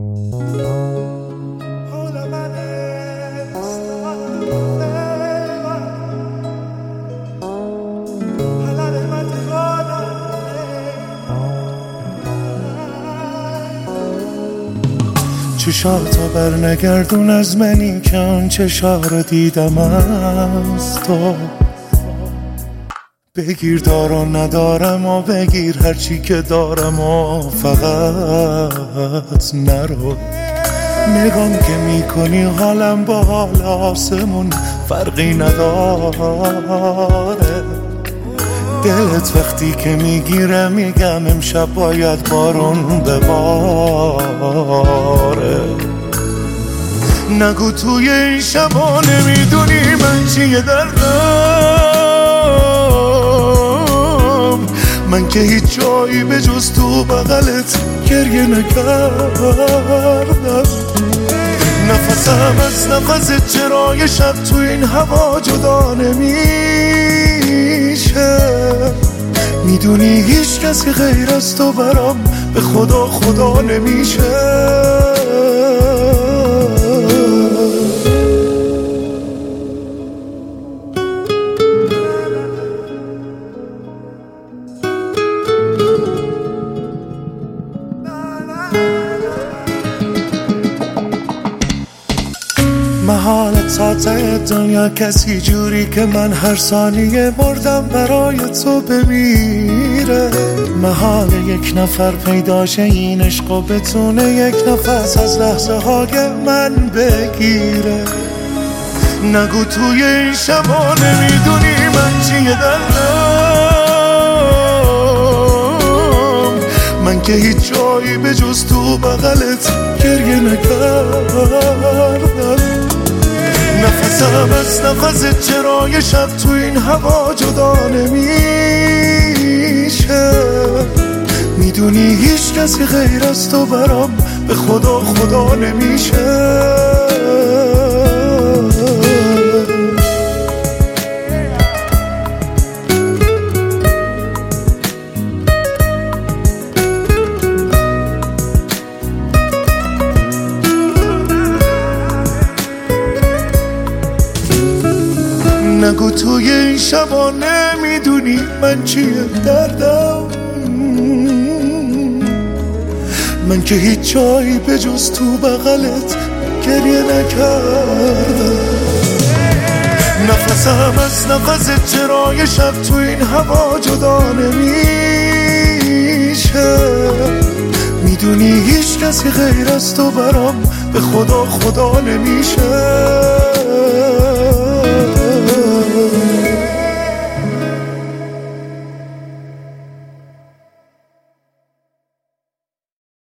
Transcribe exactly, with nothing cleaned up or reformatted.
چشاتو بر نگردون از منی که اون چشا رو دیدم از تو. بگیر دارو ندارم و بگیر هرچی که دارم و فقط نرو. نگام که میکنی حالم با حال آسمون فرقی نداره. دلت وقتی که میگیره میگم امشب باید بارون بباره. نگو توی این شبا نمیدونی من چیه دردم. من که هیچ جایی به جز تو بغلت گریه نکردم. نفسم از نفست چرای شب تو این هوا جدا نمیشه. میدونی هیچ کسی غیر از تو برام به خدا خدا نمیشه. محالت ساته دنیا کسی جوری که من هر ثانیه مردم برای تو بمیره. محال یک نفر پیداشه این عشق و بتونه یک نفس از لحظه های من بگیره. نگو توی این شبا نمیدونی من چیه دردم. من که هیچ جایی به جز تو بغلت گریه نکردم. نفسم از نفست چرای شب تو این هوا جدا نمیشه. میدونی هیچ کسی غیر از تو برام به خدا خدا نمیشه. نگو توی این شبا نمیدونی من چیه دردم. من که هیچ جایی به جز تو بغلت گریه نکردم. نفسم از نفست چرای شب تو این هوا جدا نمیشه. میدونی هیچ کسی غیر از تو برام به خدا خدا نمیشه.